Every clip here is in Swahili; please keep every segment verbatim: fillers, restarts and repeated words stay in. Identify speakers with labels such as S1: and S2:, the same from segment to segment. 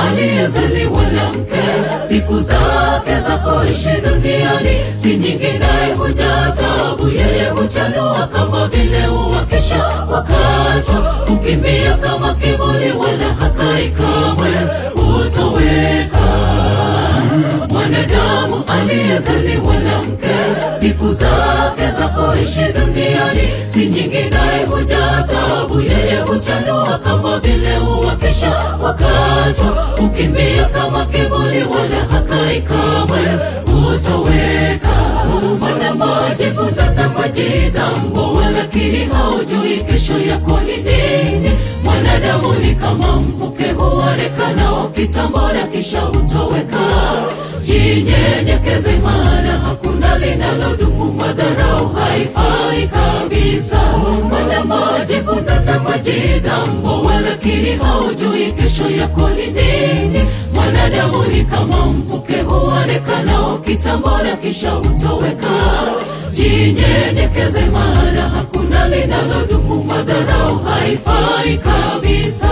S1: aliyezaliwa na mke, siku zake za kuishi duniani si nyingi, naye hujaa taabu. Yeye huchanua kama vile ua kisha wakatwa, hukimbia kama kivuli, wala hakai kamwe hutoweka. Mwanadamu aliyezaliwa na mke, siku zake za kuishi duniani si nyingi, naye hujaa taabu. Yeye huchanua kama vile ua kisha wakatwa, hukimbia kama kivuli, wala hakai kamwe hutoweka. Mwana majivu na majigambo, walakini haujui kesho yako ni nini. Mwanadamu ni kama mvuke, huonekana kitambo na kisha hutoweka. Jinyenyekeze, maana hakuna linalodumu, madharau haifai kabisa. Mwana majivu na majigambo, walakini haujui kesho yako ni nini. Mwanadamu ni kama mvuke, huonekana kitambo na kisha hutoweka. Jinyenyekeze, maana hakuna linalodumu, madharau haifai kabisa.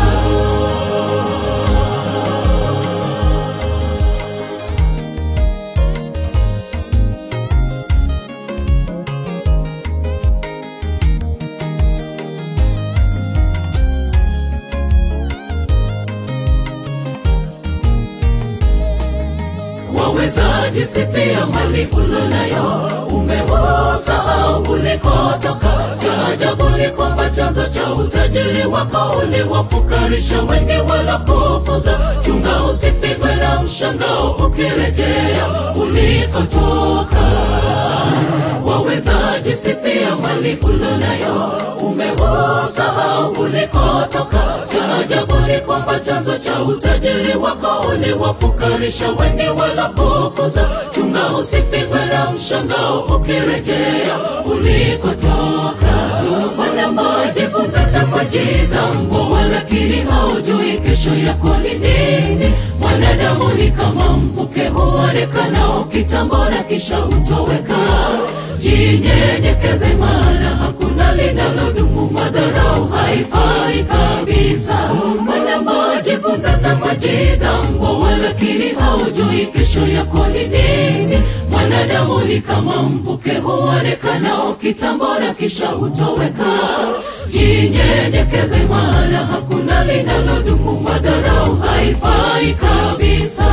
S1: Wawezaji sifia mali ulonayo, umewasahau ulikotoka. Cha ajabu ni kwamba chanzo cha utajiri wako uliwafukarisha wengi walokupuza. Chunga usipigwe na mshangao ukirejea ulikotoka. Wawezaji sifia mali ulonayo, umewasahau ulikotoka. Cha ajabu ni kwamba chanzo cha utajiri wako uliwafukarisha wengi walokupuza. Chunga usipigwe na mshangao ukirejea ulikotoka. Mwana majivu na majigambo, walakini haujui kesho yako ni nini. Mwanadamu ni kama mvuke, huonekana kitambo na kisha hutoweka. Jinyenyekeze, maana hakuna linalodumu, madharau haifai kabisa. Mwana majivu na majigambo, walakini haujui kesho yako ni nini. Mwanadamu ni kama mvuke, huonekana kitambo na kisha hutoweka. Jinyenyekeze, maana hakuna linalodumu, madharau haifai kabisa.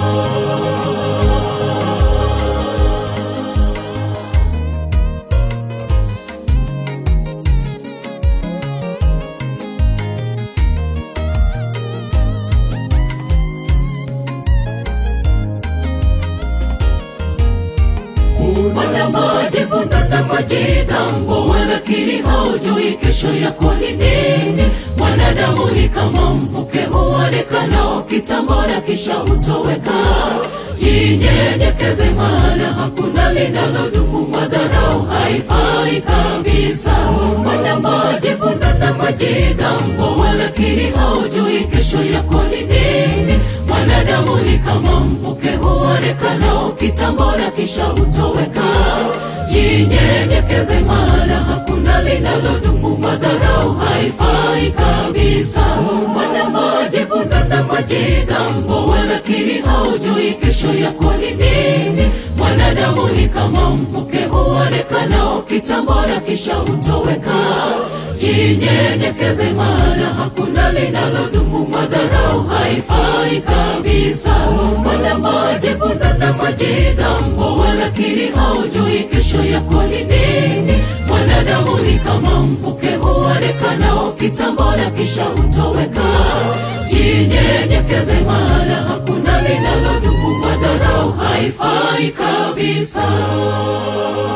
S1: Mwana majivu na majigambo, walakini haujui kesho yako ni nini. Mwanadamu ni kama mvuke, huonekana kitambo na kisha hutoweka. Jinyenyekeze, maana hakuna linalodumu, madharau haifai kabisa. Mwana majivu na majigambo, walakini haujui kesho yako ni nini. Mwanadamu ni kama mvuke, huonekana kitambo na kisha hutoweka. Jinyenyekeze, maana hakuna linalodumu, madharau haifai kabisa. Mwana majivu na majigambo, walakini haujui kesho yako ni nini. Mwanadamu ni kama mvuke, huonekana kitambo na kisha hutoweka. Jinyenyekeze, maana hakuna linalodumu, madharau haifai kabisa. Mwana majivu na majigambo, walakini haujui kesho yako ni nini. Mwanadamu ni kama mvuke, huonekana kitambo na kisha hutoweka. Jinyenyekeze, maana hakuna linalodumu, madharau haifai kabisa.